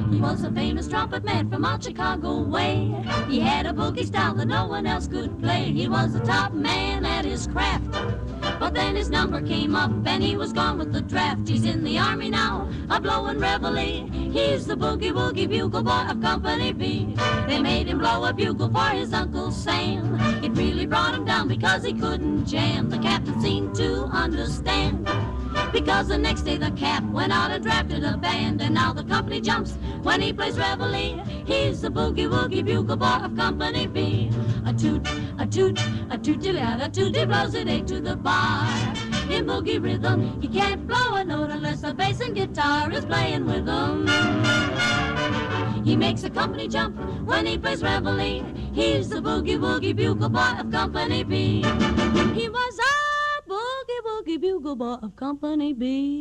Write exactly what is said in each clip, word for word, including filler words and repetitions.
He was a famous trumpet man from out Chicago way. He had a boogie style that no one else could play. He was the top man at his craft. But then his number came up and he was gone with the draft. He's in the army now, a blowin' reveille. He's the boogie woogie bugle boy of Company B. They made him blow a bugle for his Uncle Sam. It really brought him down because he couldn't jam. The captain seemed to understand, because the next day the cap went out and drafted a band. And now the company jumps when he plays reveille. He's the boogie woogie bugle boy of Company B. A toot, a toot, a tooty out, a tooty blows it eight to the bar. In boogie rhythm, he can't blow a note unless the bass and guitar is playing with him. He makes a company jump when he plays reveille. He's the boogie woogie bugle boy of Company B. He was a boogie woogie bugle boy of Company B.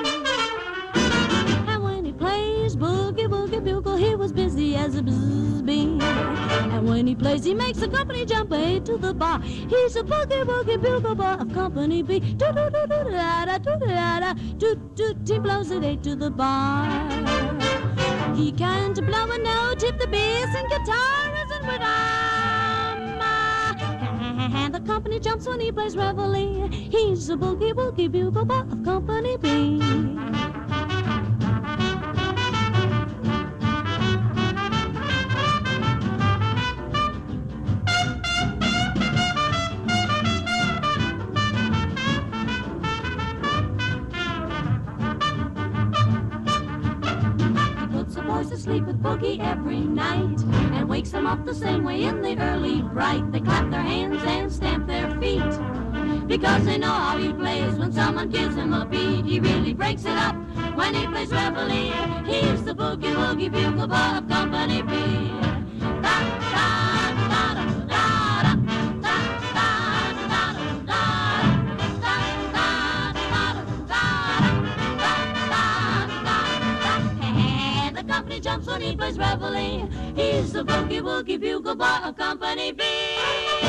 And when he plays boogie woogie bugle, he was busy as a bzz bee. And when he plays, he makes the company jump eight to the bar. He's a boogie woogie bugle boy of Company B. Do do do do da da do da da do do. He blows it eight to the bar. He can't blow a note if the bass and guitar isn't with him. And the company jumps when he plays reveille. He's a boogie woogie bugle boy of Company B. To sleep with boogie every night and wakes them up the same way in the early bright. They clap their hands and stamp their feet because they know how he plays. When someone gives him a beat, he really breaks it up when he plays reveille. He's the boogie woogie bugle boy of Company B. Da, da, da, da, da, da, da, da, da, da, jumps when he plays reveille. He's the boogie woogie bugle boy of Company B.